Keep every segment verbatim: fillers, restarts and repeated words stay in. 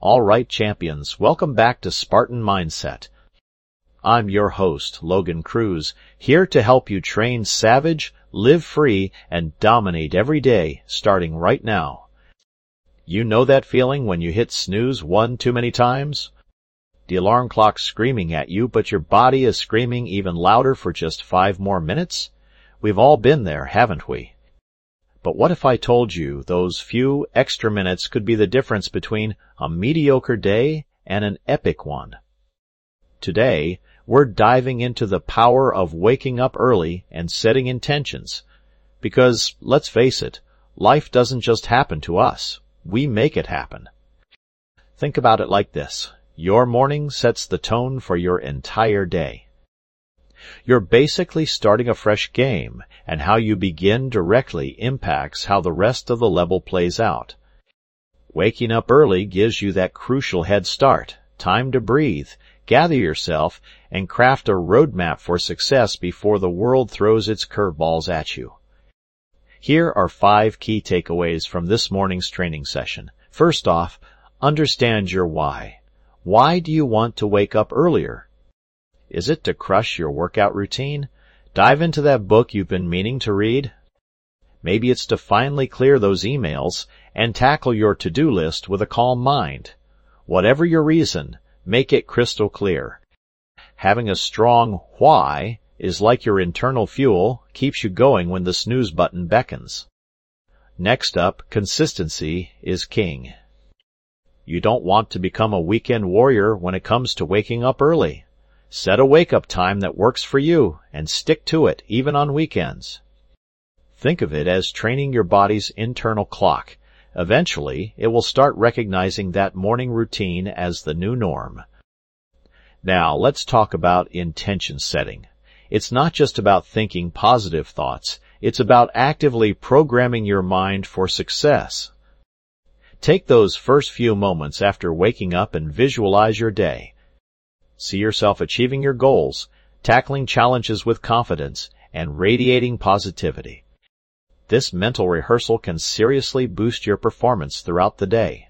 All right, champions, welcome back to Spartan Mindset. I'm your host, Logan Cruz, here to help you train savage, live free, and dominate every day, starting right now. You know that feeling when you hit snooze one too many times? The alarm clock's screaming at you, but your body is screaming even louder for just five more minutes? We've all been there, haven't we? But what if I told you those few extra minutes could be the difference between a mediocre day and an epic one? Today, we're diving into the power of waking up early and setting intentions. Because, let's face it, life doesn't just happen to us. We make it happen. Think about it like this. Your morning sets the tone for your entire day. You're basically starting a fresh game, and how you begin directly impacts how the rest of the level plays out. Waking up early gives you that crucial head start, time to breathe, gather yourself, and craft a roadmap for success before the world throws its curveballs at you. Here are five key takeaways from this morning's training session. First off, understand your why. Why do you want to wake up earlier? Is it to crush your workout routine? Dive into that book you've been meaning to read? Maybe it's to finally clear those emails and tackle your to-do list with a calm mind. Whatever your reason, make it crystal clear. Having a strong why is like your internal fuel, keeps you going when the snooze button beckons. Next up, consistency is king. You don't want to become a weekend warrior when it comes to waking up early. Set a wake-up time that works for you and stick to it, even on weekends. Think of it as training your body's internal clock. Eventually, it will start recognizing that morning routine as the new norm. Now, let's talk about intention setting. It's not just about thinking positive thoughts. It's about actively programming your mind for success. Take those first few moments after waking up and visualize your day. See yourself achieving your goals, tackling challenges with confidence, and radiating positivity. This mental rehearsal can seriously boost your performance throughout the day.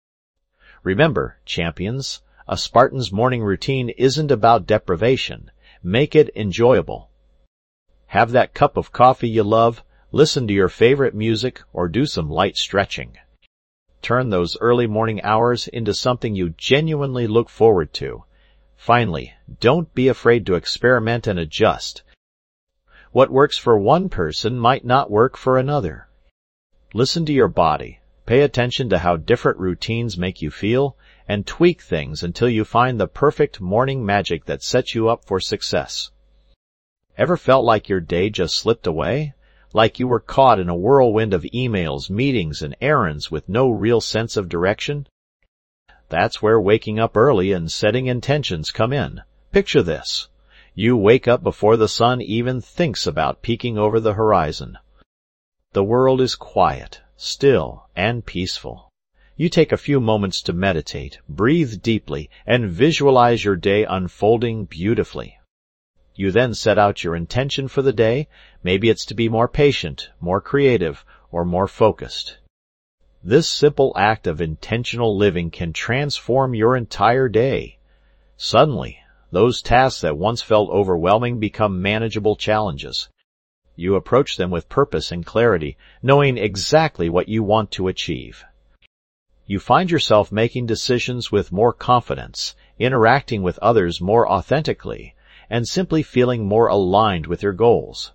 Remember, champions, a Spartan's morning routine isn't about deprivation. Make it enjoyable. Have that cup of coffee you love, listen to your favorite music, or do some light stretching. Turn those early morning hours into something you genuinely look forward to. Finally, don't be afraid to experiment and adjust. What works for one person might not work for another. Listen to your body, pay attention to how different routines make you feel, and tweak things until you find the perfect morning magic that sets you up for success. Ever felt like your day just slipped away? Like you were caught in a whirlwind of emails, meetings, and errands with no real sense of direction? That's where waking up early and setting intentions come in. Picture this. You wake up before the sun even thinks about peeking over the horizon. The world is quiet, still, and peaceful. You take a few moments to meditate, breathe deeply, and visualize your day unfolding beautifully. You then set out your intention for the day. Maybe it's to be more patient, more creative, or more focused. This simple act of intentional living can transform your entire day. Suddenly, those tasks that once felt overwhelming become manageable challenges. You approach them with purpose and clarity, knowing exactly what you want to achieve. You find yourself making decisions with more confidence, interacting with others more authentically, and simply feeling more aligned with your goals.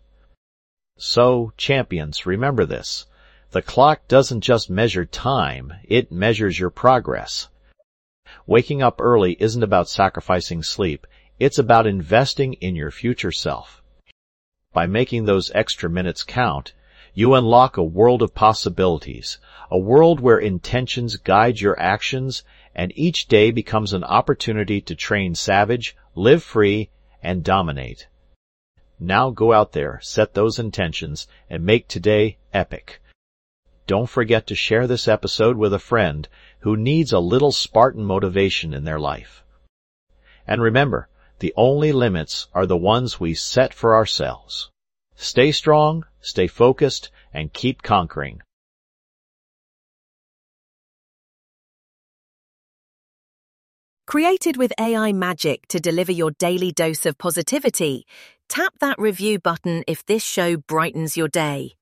So, champions, remember this. The clock doesn't just measure time, it measures your progress. Waking up early isn't about sacrificing sleep, it's about investing in your future self. By making those extra minutes count, you unlock a world of possibilities, a world where intentions guide your actions, and each day becomes an opportunity to train savage, live free, and dominate. Now go out there, set those intentions, and make today epic. Don't forget to share this episode with a friend who needs a little Spartan motivation in their life. And remember, the only limits are the ones we set for ourselves. Stay strong, stay focused, and keep conquering. Created with A I magic to deliver your daily dose of positivity, tap that review button if this show brightens your day.